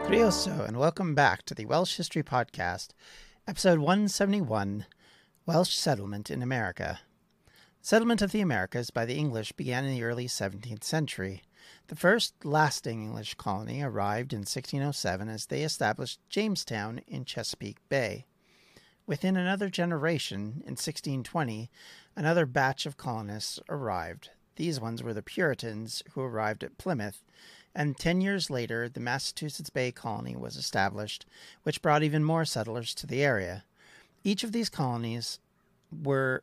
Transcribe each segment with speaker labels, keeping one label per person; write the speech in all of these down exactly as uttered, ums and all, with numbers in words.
Speaker 1: Curioso, and welcome back to the Welsh History Podcast, episode one seventy-one, Welsh Settlement in America. Settlement of the Americas by the English began in the early seventeenth century. The first lasting English colony arrived in sixteen oh seven as they established Jamestown in Chesapeake Bay. Within another generation, in sixteen twenty, another batch of colonists arrived. These ones were the Puritans, who arrived at Plymouth, and ten years later the Massachusetts Bay Colony was established, which brought even more settlers to the area. Each of these colonies were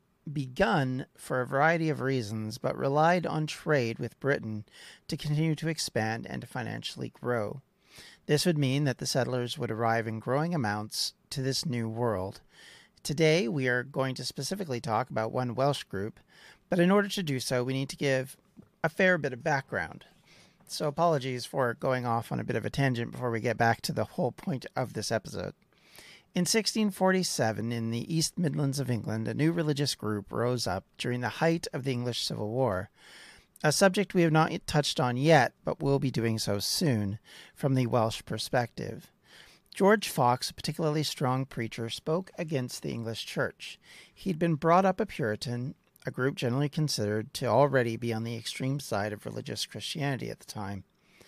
Speaker 1: begun for a variety of reasons, but relied on trade with Britain to continue to expand and to financially grow. This would mean that the settlers would arrive in growing amounts to this new world. Today we are going to specifically talk about one Welsh group, but in order to do so we need to give a fair bit of background. So apologies for going off on a bit of a tangent before we get back to the whole point of this episode. In sixteen forty-seven, in the East Midlands of England, a new religious group rose up during the height of the English Civil War, a subject we have not touched on yet, but will be doing so soon, from the Welsh perspective. George Fox, a particularly strong preacher, spoke against the English Church. He'd been brought up a Puritan, a group generally considered to already be on the extreme side of religious Christianity at the time.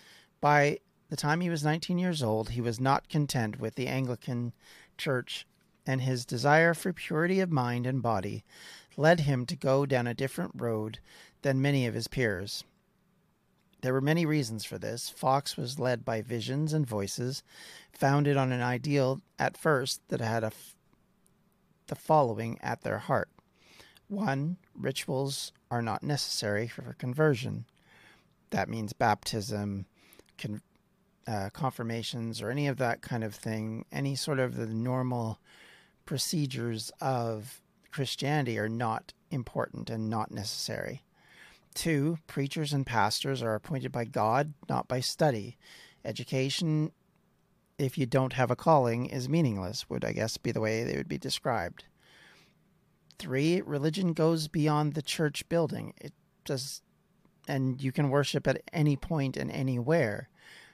Speaker 1: By the time he was nineteen years old, he was not content with the Anglican Church, and his desire for purity of mind and body led him to go down a different road than many of his peers. There were many reasons for this. Fox was led by visions and voices, founded on an ideal at first that had a f- the following at their heart. One, rituals are not necessary for conversion. That means baptism, con- uh, confirmations, or any of that kind of thing. Any sort of the normal procedures of Christianity are not important and not necessary. Two, preachers and pastors are appointed by God, not by study. Education, if you don't have a calling, is meaningless, would I guess be the way they would be described. Three, religion goes beyond the church building. It does, and you can worship at any point and anywhere.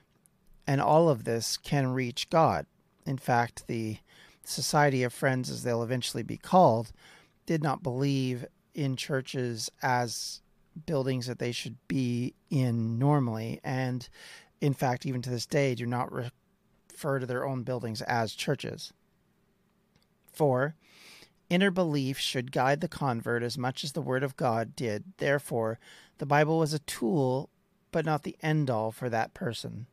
Speaker 1: And all of this can reach God. In fact, the Society of Friends, as they'll eventually be called, did not believe in churches as buildings that they should be in normally. And in fact, even to this day, do not refer to their own buildings as churches. Four, inner belief should guide the convert as much as the Word of God did. Therefore, the Bible was a tool, but not the end-all for that person.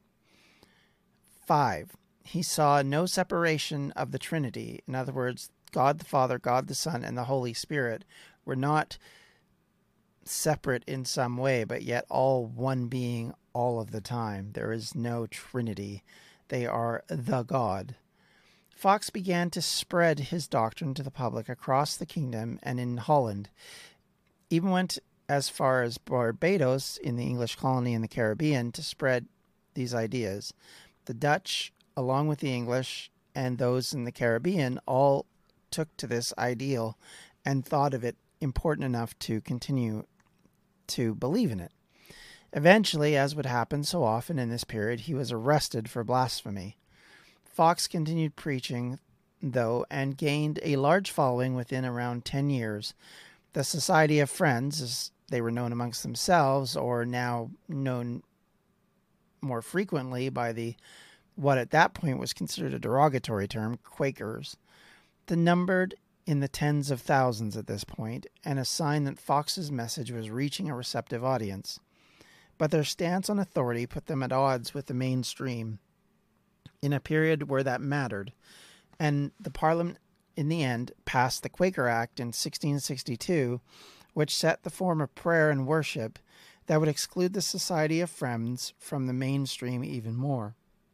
Speaker 1: Five, he saw no separation of the Trinity. In other words, God the Father, God the Son, and the Holy Spirit were not separate in some way, but yet all one being all of the time. There is no Trinity. They are the God. Fox began to spread his doctrine to the public across the kingdom and in Holland. Even went as far as Barbados in the English colony in the Caribbean to spread these ideas. The Dutch, along with the English and those in the Caribbean, all took to this ideal and thought of it important enough to continue to believe in it. Eventually, as would happen so often in this period, he was arrested for blasphemy. Fox continued preaching, though, and gained a large following within around ten years. The Society of Friends, as they were known amongst themselves, or now known more frequently by the what at that point was considered a derogatory term, Quakers, the numbered in the tens of thousands at this point, and a sign that Fox's message was reaching a receptive audience. But their stance on authority put them at odds with the mainstream in a period where that mattered, and the Parliament, in the end, passed the Quaker Act in sixteen sixty-two, which set the form of prayer and worship that would exclude the Society of Friends from the mainstream even more.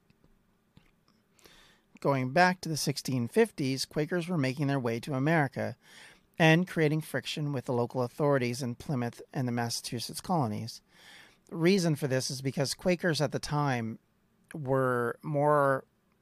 Speaker 1: Going back to the sixteen fifties, Quakers were making their way to America and creating friction with the local authorities in Plymouth and the Massachusetts colonies. The reason for this is because Quakers at the time were more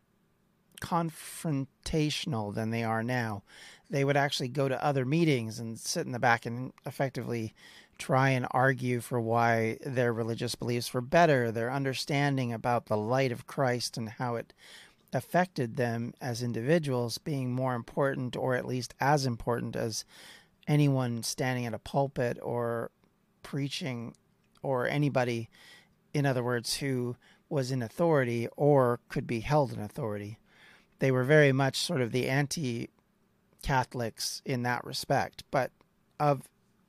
Speaker 1: confrontational than they are now. They would actually go to other meetings and sit in the back and effectively try and argue for why their religious beliefs were better, their understanding about the light of Christ and how it affected them as individuals being more important, or at least as important as anyone standing at a pulpit or preaching, or anybody, in other words, who was in authority or could be held in authority. They were very much sort of the anti-Catholics in that respect, but of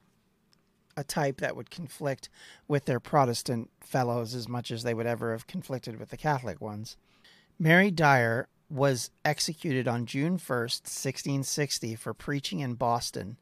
Speaker 1: a type that would conflict with their Protestant fellows as much as they would ever have conflicted with the Catholic ones. Mary Dyer was executed on June first, sixteen sixty, for preaching in Boston.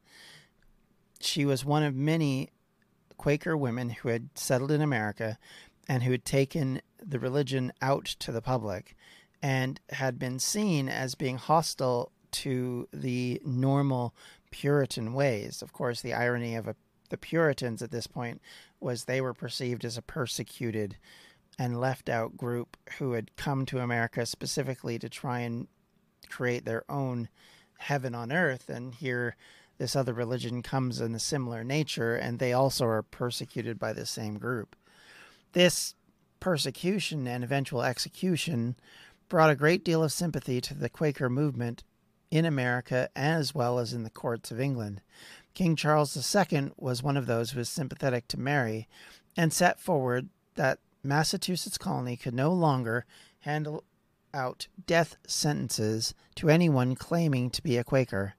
Speaker 1: She was one of many Quaker women who had settled in America and who had taken the religion out to the public and had been seen as being hostile to the normal Puritan ways. Of course, the irony of a, the Puritans at this point was they were perceived as a persecuted and left out group who had come to America specifically to try and create their own heaven on earth. And here this other religion comes in a similar nature, and they also are persecuted by the same group. This persecution and eventual execution brought a great deal of sympathy to the Quaker movement in America as well as in the courts of England. King Charles the Second was one of those who was sympathetic to Mary and set forward that Massachusetts colony could no longer handle out death sentences to anyone claiming to be a Quaker.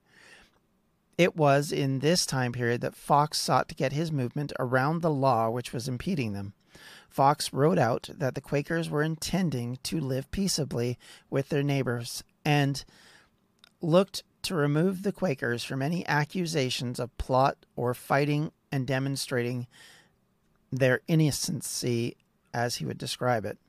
Speaker 1: It was in this time period that Fox sought to get his movement around the law which was impeding them. Fox wrote out that the Quakers were intending to live peaceably with their neighbors and looked to remove the Quakers from any accusations of plot or fighting, and demonstrating their innocency, as he would describe it.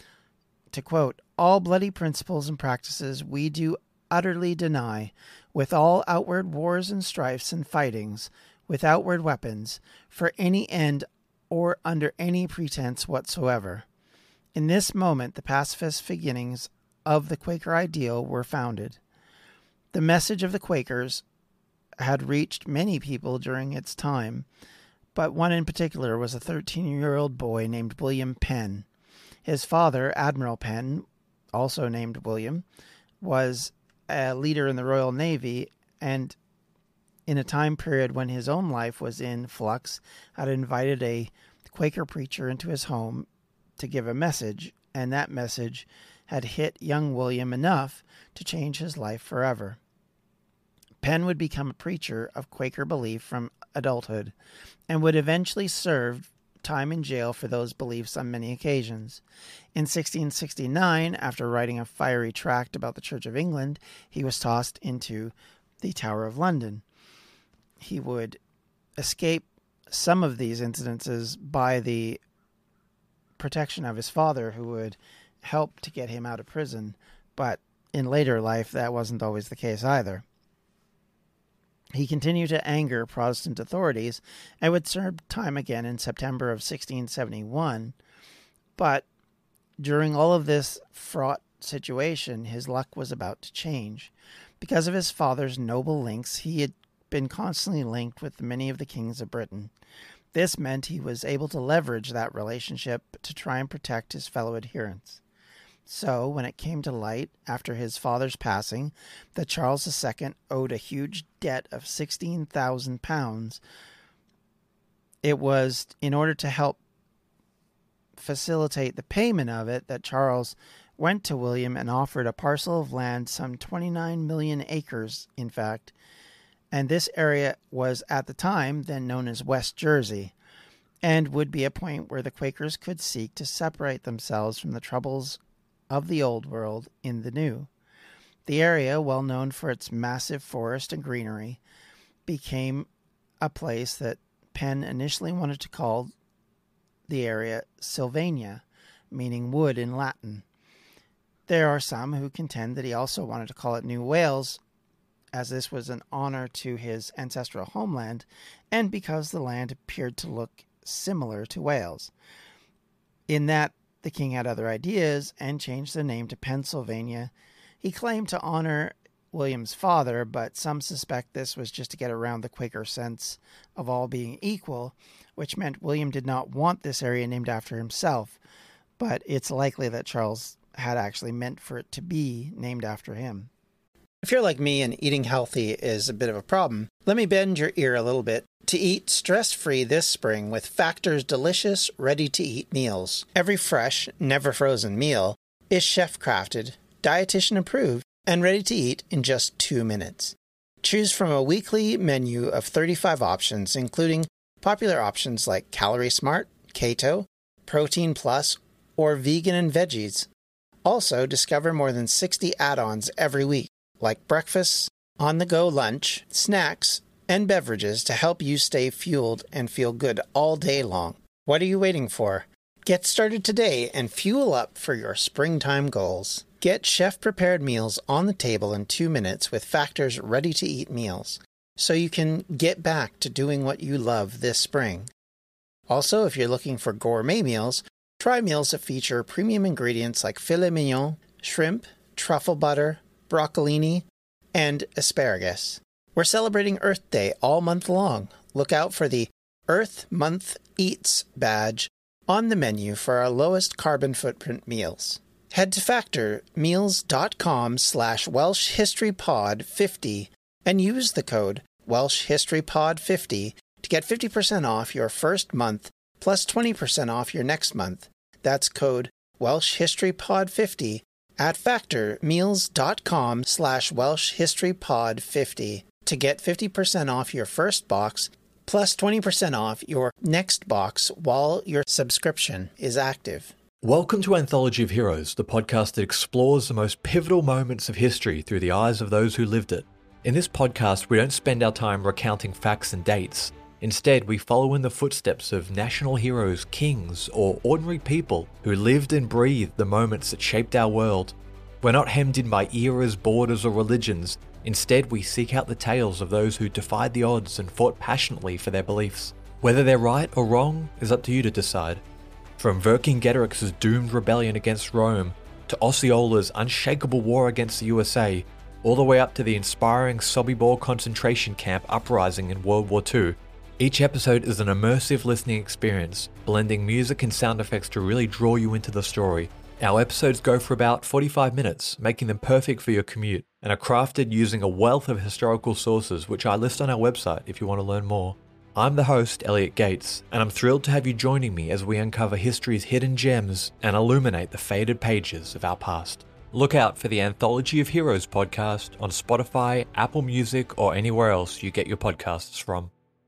Speaker 1: To quote, "All bloody principles and practices we do utterly deny, with all outward wars and strifes and fightings, with outward weapons, for any end or under any pretense whatsoever. In this moment the pacifist beginnings of the Quaker ideal were founded. The message of the Quakers had reached many people during its time, but one in particular was a thirteen-year-old boy named William Penn. His father, Admiral Penn, also named William, was a leader in the Royal Navy, and in a time period when his own life was in flux, had invited a Quaker preacher into his home to give a message, and that message had hit young William enough to change his life forever. Penn would become a preacher of Quaker belief from adulthood, and would eventually serve time in jail for those beliefs on many occasions. In sixteen sixty-nine, after writing a fiery tract about the Church of England, he was tossed into the Tower of London. He would escape some of these incidences by the protection of his father, who would help to get him out of prison, but in later life that wasn't always the case either. He continued to anger Protestant authorities and would serve time again in September of sixteen seventy-one, but during all of this fraught situation, his luck was about to change. Because of his father's noble links, he had been constantly linked with many of the kings of Britain. This meant he was able to leverage that relationship to try and protect his fellow adherents. So, when it came to light, after his father's passing, that Charles the Second owed a huge debt of sixteen thousand pounds, it was in order to help facilitate the payment of it that Charles went to William and offered a parcel of land, some twenty-nine million acres, in fact, and this area was at the time then known as West Jersey, and would be a point where the Quakers could seek to separate themselves from the troubles of the old world in the new. The area, well known for its massive forest and greenery, became a place that Penn initially wanted to call the area Sylvania, meaning wood in Latin. There are some who contend that he also wanted to call it New Wales, as this was an honor to his ancestral homeland, and because the land appeared to look similar to Wales. In that the king had other ideas and changed the name to Pennsylvania. He claimed to honor William's father, but some suspect this was just to get around the Quaker sense of all being equal, which meant William did not want this area named after himself, but it's likely that Charles had actually meant for it to be named after him. If you're like me and eating healthy is a bit of a problem, let me bend your ear a little bit to eat stress-free this spring with Factor's delicious, ready-to-eat meals. Every fresh, never-frozen meal is chef-crafted, dietitian-approved, and ready to eat in just two minutes. Choose from a weekly menu of thirty-five options, including popular options like Calorie Smart, Keto, Protein Plus, or Vegan and Veggies. Also, discover more than sixty add-ons every week, like breakfast, on-the-go lunch, snacks, and beverages to help you stay fueled and feel good all day long. What are you waiting for? Get started today and fuel up for your springtime goals. Get chef-prepared meals on the table in two minutes with Factor's ready-to-eat meals, so you can get back to doing what you love this spring. Also, if you're looking for gourmet meals, try meals that feature premium ingredients like filet mignon, shrimp, truffle butter, broccolini, and asparagus. We're celebrating Earth Day all month long. Look out for the Earth Month Eats badge on the menu for our lowest carbon footprint meals. Head to factormeals.com slash Welsh History Pod fifty and use the code Welsh History Pod fifty to get fifty percent off your first month plus twenty percent off your next month. That's code Welsh History Pod fifty at factormeals.com slash Welsh History Pod fifty to get fifty percent off your first box plus twenty percent off your next box while your subscription is active.
Speaker 2: Welcome to Anthology of Heroes, the podcast that explores the most pivotal moments of history through the eyes of those who lived it. In this podcast, we don't spend our time recounting facts and dates. Instead, we follow in the footsteps of national heroes, kings, or ordinary people who lived and breathed the moments that shaped our world. We're not hemmed in by eras, borders, or religions. Instead, we seek out the tales of those who defied the odds and fought passionately for their beliefs. Whether they're right or wrong is up to you to decide. From Vercingetorix's doomed rebellion against Rome, to Osceola's unshakable war against the U S A, all the way up to the inspiring Sobibor concentration camp uprising in World War Two, each episode is an immersive listening experience, blending music and sound effects to really draw you into the story. Our episodes go for about forty-five minutes, making them perfect for your commute, and are crafted using a wealth of historical sources, which I list on our website if you want to learn more. I'm the host, Elliot Gates, and I'm thrilled to have you joining me as we uncover history's hidden gems and illuminate the faded pages of our past. Look out for the Anthology of Heroes podcast on Spotify, Apple Music, or anywhere else you get your podcasts from.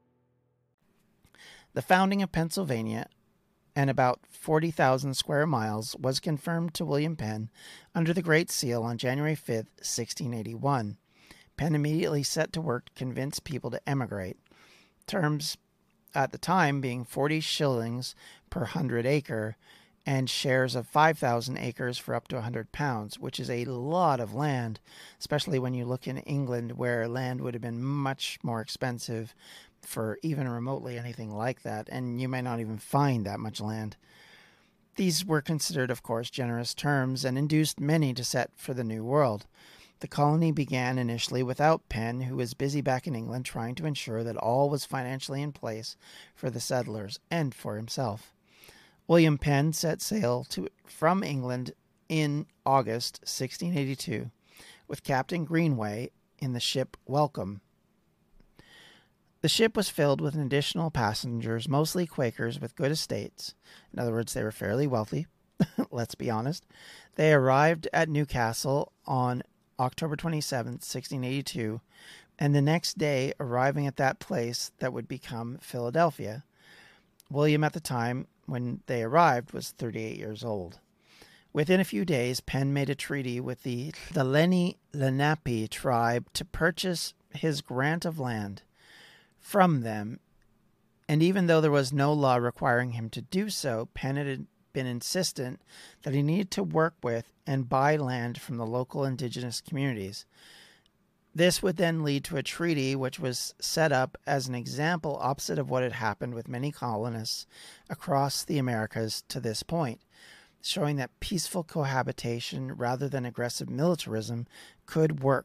Speaker 1: The founding of Pennsylvania and about forty thousand square miles was confirmed to William Penn under the Great Seal on January fifth, sixteen eighty-one. Penn immediately set to work to convince people to emigrate. Terms at the time being forty shillings per hundred acre and shares of five thousand acres for up to one hundred pounds, which is a lot of land, especially when you look in England where land would have been much more expensive for even remotely anything like that, and you may not even find that much land. These were considered, of course, generous terms and induced many to set for the New World. The colony began initially without Penn, who was busy back in England trying to ensure that all was financially in place for the settlers and for himself. William Penn set sail to, from England in August sixteen eighty-two with Captain Greenway in the ship Welcome. The ship was filled with additional passengers, mostly Quakers with good estates. In other words, they were fairly wealthy, let's be honest. They arrived at Newcastle on October twenty-seventh, sixteen eighty-two, and the next day arriving at that place that would become Philadelphia. William, at the time when they arrived, was thirty-eight years old. Within a few days, Penn made a treaty with the, the Lenni Lenape tribe to purchase his grant of land from them, and even though there was no law requiring him to do so, Penn had been insistent that he needed to work with and buy land from the local indigenous communities. This would then lead to a treaty which was set up as an example opposite of what had happened with many colonists across the Americas to this point, showing that peaceful cohabitation rather than aggressive militarism could work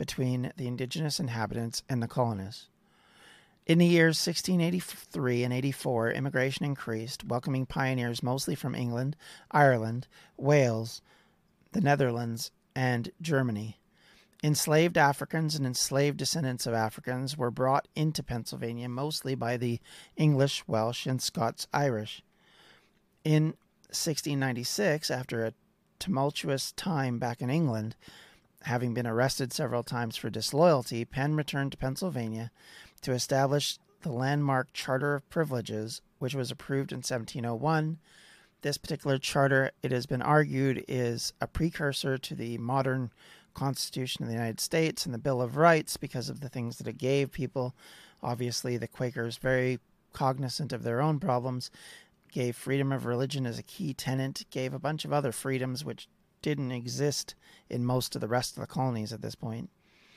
Speaker 1: between the indigenous inhabitants and the colonists. In the years sixteen eighty-three and eighty-four, immigration increased, welcoming pioneers mostly from England, Ireland, Wales, the Netherlands, and Germany. Enslaved Africans and enslaved descendants of Africans were brought into Pennsylvania mostly by the English, Welsh, and Scots-Irish. In sixteen ninety-six, after a tumultuous time back in England, having been arrested several times for disloyalty, Penn returned to Pennsylvania to establish the landmark Charter of Privileges, which was approved in seventeen oh one. This particular charter, it has been argued, is a precursor to the modern Constitution of the United States and the Bill of Rights because of the things that it gave people. Obviously, the Quakers, very cognizant of their own problems, gave freedom of religion as a key tenet, gave a bunch of other freedoms which didn't exist in most of the rest of the colonies at this point.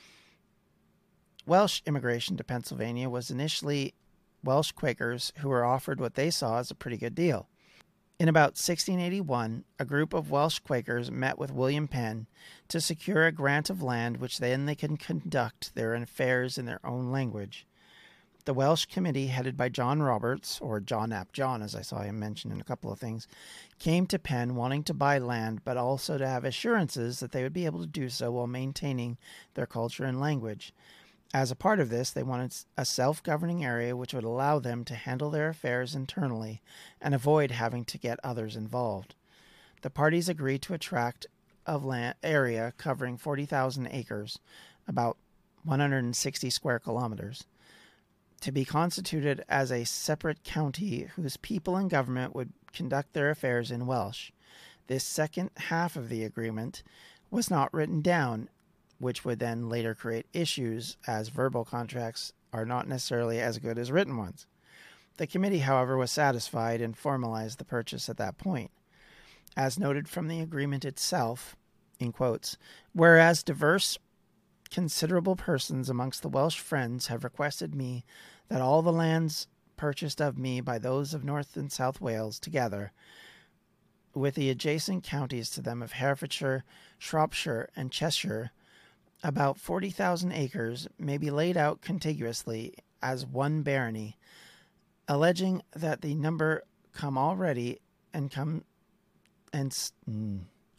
Speaker 1: Welsh immigration to Pennsylvania was initially Welsh Quakers who were offered what they saw as a pretty good deal. In about sixteen eighty-one, a group of Welsh Quakers met with William Penn to secure a grant of land which then they can conduct their affairs in their own language. The Welsh Committee, headed by John Roberts, or John Ap John, as I saw him mentioned in a couple of things, came to Penn wanting to buy land, but also to have assurances that they would be able to do so while maintaining their culture and language. As a part of this, they wanted a self-governing area which would allow them to handle their affairs internally and avoid having to get others involved. The parties agreed to a tract of land area covering forty thousand acres, about one hundred sixty square kilometers, to be constituted as a separate county whose people and government would conduct their affairs in Welsh. This second half of the agreement was not written down, which would then later create issues, as verbal contracts are not necessarily as good as written ones. The committee, however, was satisfied and formalized the purchase at that point. As noted from the agreement itself, in quotes, whereas diverse, considerable persons amongst the Welsh Friends have requested me that all the lands purchased of me by those of North and South Wales together, with the adjacent counties to them of Herefordshire, Shropshire, and Cheshire, about forty thousand acres, may be laid out contiguously as one barony, alleging that the number come already and come and mm,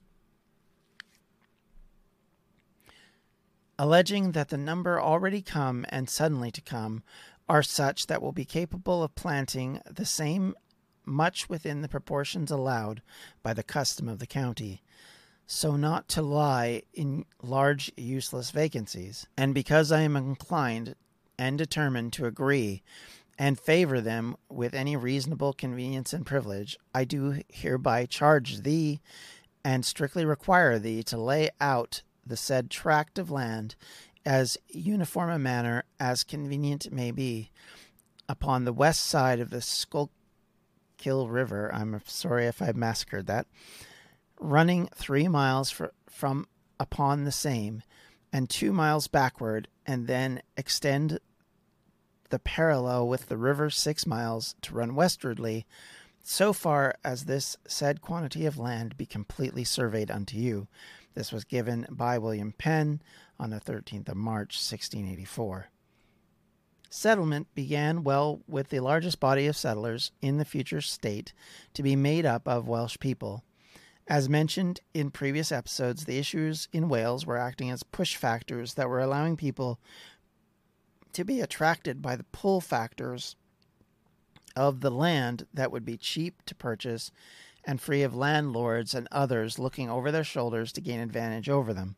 Speaker 1: alleging that the number already come and suddenly to come are such that will be capable of planting the same much within the proportions allowed by the custom of the county, so not to lie in large useless vacancies. And because I am inclined and determined to agree and favor them with any reasonable convenience and privilege, I do hereby charge thee and strictly require thee to lay out the said tract of land as uniform a manner as convenient may be upon the west side of the Schuylkill River. I'm sorry if I massacred that. Running three miles for, from upon the same, and two miles backward, and then extend the parallel with the river six miles to run westwardly, so far as this said quantity of land be completely surveyed unto you. This was given by William Penn on the thirteenth of March, sixteen eighty-four. Settlement began well with the largest body of settlers in the future state to be made up of Welsh people. As mentioned in previous episodes, the issues in Wales were acting as push factors that were allowing people to be attracted by the pull factors of the land that would be cheap to purchase and free of landlords and others looking over their shoulders to gain advantage over them.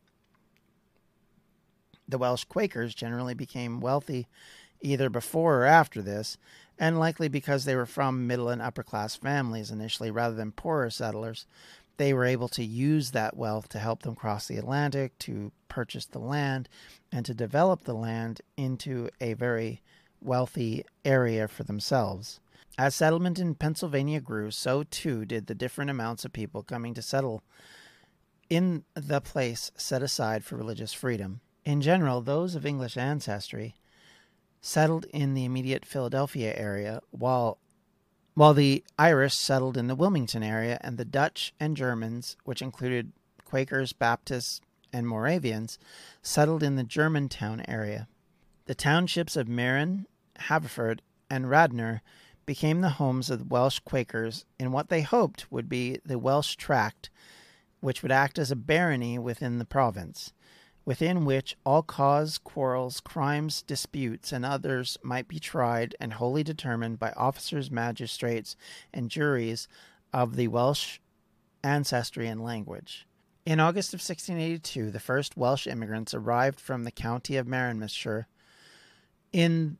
Speaker 1: The Welsh Quakers generally became wealthy either before or after this, and likely because they were from middle and upper class families initially rather than poorer settlers. They were able to use that wealth to help them cross the Atlantic, to purchase the land, and to develop the land into a very wealthy area for themselves. As settlement in Pennsylvania grew, so too did the different amounts of people coming to settle in the place set aside for religious freedom. In general, those of English ancestry settled in the immediate Philadelphia area, while while the Irish settled in the Wilmington area, and the Dutch and Germans, which included Quakers, Baptists, and Moravians settled in the Germantown area. The townships of Meren, Haverford, and Radnor became the homes of the Welsh Quakers in what they hoped would be the Welsh Tract, which would act as a barony within the province, within which all cause, quarrels, crimes, disputes, and others might be tried and wholly determined by officers, magistrates, and juries of the Welsh ancestry and language. In August of sixteen eighty-two, the first Welsh immigrants arrived from the county of Merionethshire in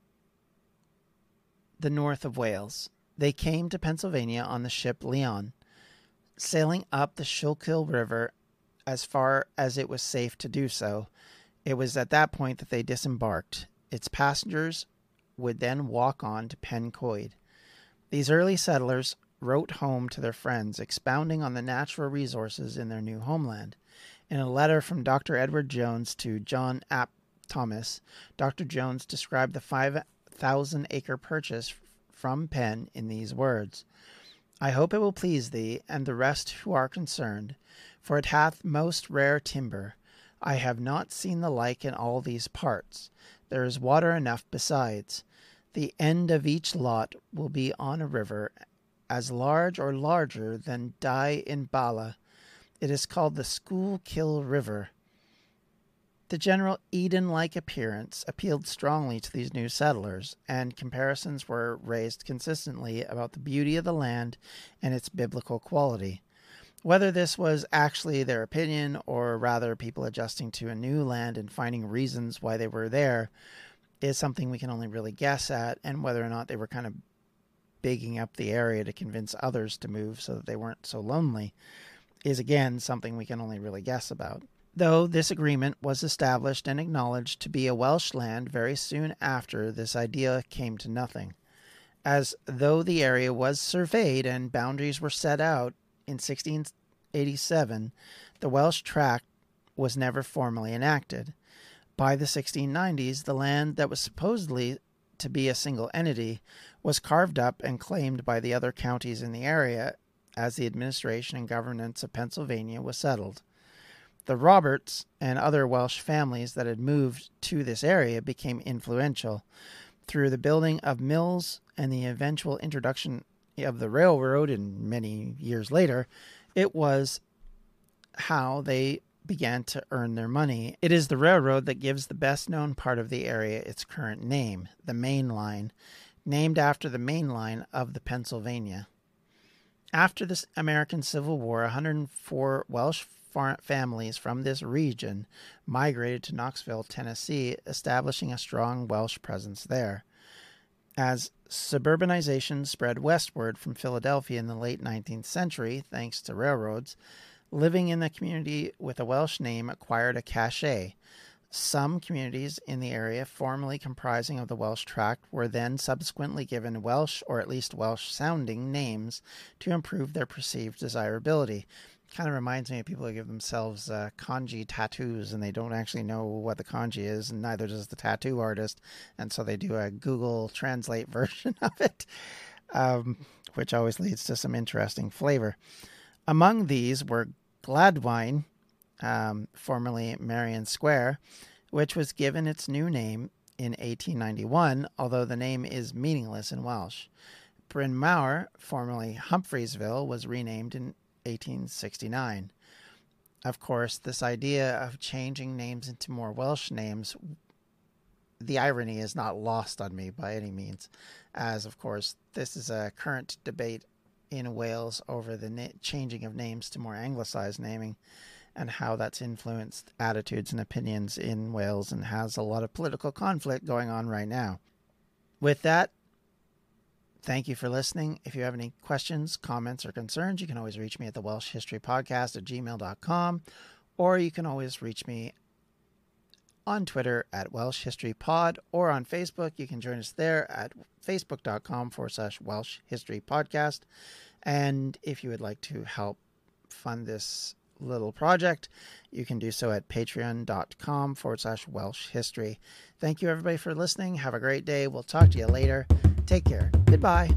Speaker 1: the north of Wales. They came to Pennsylvania on the ship Leon, sailing up the Schuylkill River as far as it was safe to do so. It was at that point that they disembarked. Its passengers would then walk on to Pencoed. These early settlers wrote home to their friends, expounding on the natural resources in their new homeland. In a letter from Doctor Edward Jones to John Ap Thomas, Doctor Jones described the five thousand acre purchase from Penn in these words: I hope it will please thee, and the rest who are concerned, for it hath most rare timber. I have not seen the like in all these parts. There is water enough besides. The end of each lot will be on a river, as large or larger than Dye in Bala. It is called the Schuylkill River. The general Eden-like appearance appealed strongly to these new settlers, and comparisons were raised consistently about the beauty of the land and its biblical quality. Whether this was actually their opinion, or rather people adjusting to a new land and finding reasons why they were there, is something we can only really guess at, and whether or not they were kind of bigging up the area to convince others to move so that they weren't so lonely, is again something we can only really guess about. Though this agreement was established and acknowledged to be a Welsh land very soon after, this idea came to nothing. As though the area was surveyed and boundaries were set out in sixteen eighty-seven, the Welsh Tract was never formally enacted. By the sixteen nineties, the land that was supposedly to be a single entity was carved up and claimed by the other counties in the area as the administration and governance of Pennsylvania was settled. The Roberts and other Welsh families that had moved to this area became influential. Through the building of mills and the eventual introduction of the railroad, and many years later, it was how they began to earn their money. It is the railroad that gives the best-known part of the area its current name, the Main Line, named after the main line of the Pennsylvania. After the American Civil War, one hundred four Welsh families from this region migrated to Knoxville, Tennessee, establishing a strong Welsh presence there. As suburbanization spread westward from Philadelphia in the late nineteenth century, thanks to railroads, living in the community with a Welsh name acquired a cachet. Some communities in the area formerly comprising of the Welsh Tract were then subsequently given Welsh, or at least Welsh-sounding, names to improve their perceived desirability. Kind of reminds me of people who give themselves uh, kanji tattoos and they don't actually know what the kanji is, and neither does the tattoo artist, and so they do a Google Translate version of it, um, which always leads to some interesting flavor. Among these were Gladwine, um, formerly Marion Square, which was given its new name in eighteen ninety-one, although the name is meaningless in Welsh. Bryn Mawr, formerly Humphreysville, was renamed in eighteen sixty-nine. Of course, this idea of changing names into more Welsh names, the irony is not lost on me by any means, as, of course, this is a current debate in Wales over the na- changing of names to more anglicized naming, and how that's influenced attitudes and opinions in Wales and has a lot of political conflict going on right now. With that, thank you for listening. If you have any questions, comments, or concerns, you can always reach me at the Welsh History Podcast at gmail dot com, or you can always reach me on Twitter at Welsh History Pod, or on Facebook. You can join us there at facebook.com forward slash Welsh History Podcast. And if you would like to help fund this little project, you can do so at patreon.com forward slash Welsh History. Thank you, everybody, for listening. Have a great day. We'll talk to you later. Take care. Goodbye.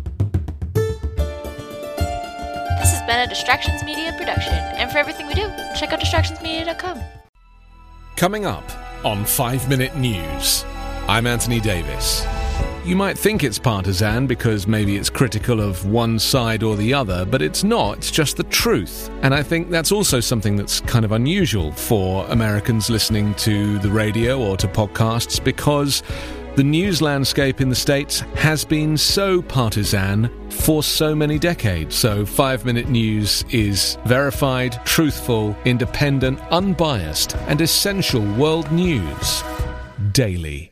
Speaker 3: This has been a Distractions Media production, and for everything we do, check out distractions media dot com. Coming up on five minute News, I'm Anthony Davis. You might think it's partisan because maybe it's critical of one side or the other, but it's not. It's just the truth. And I think that's also something that's kind of unusual for Americans listening to the radio or to podcasts, because the news landscape in the States has been so partisan for so many decades. So five minute News is verified, truthful, independent, unbiased, and essential world news daily.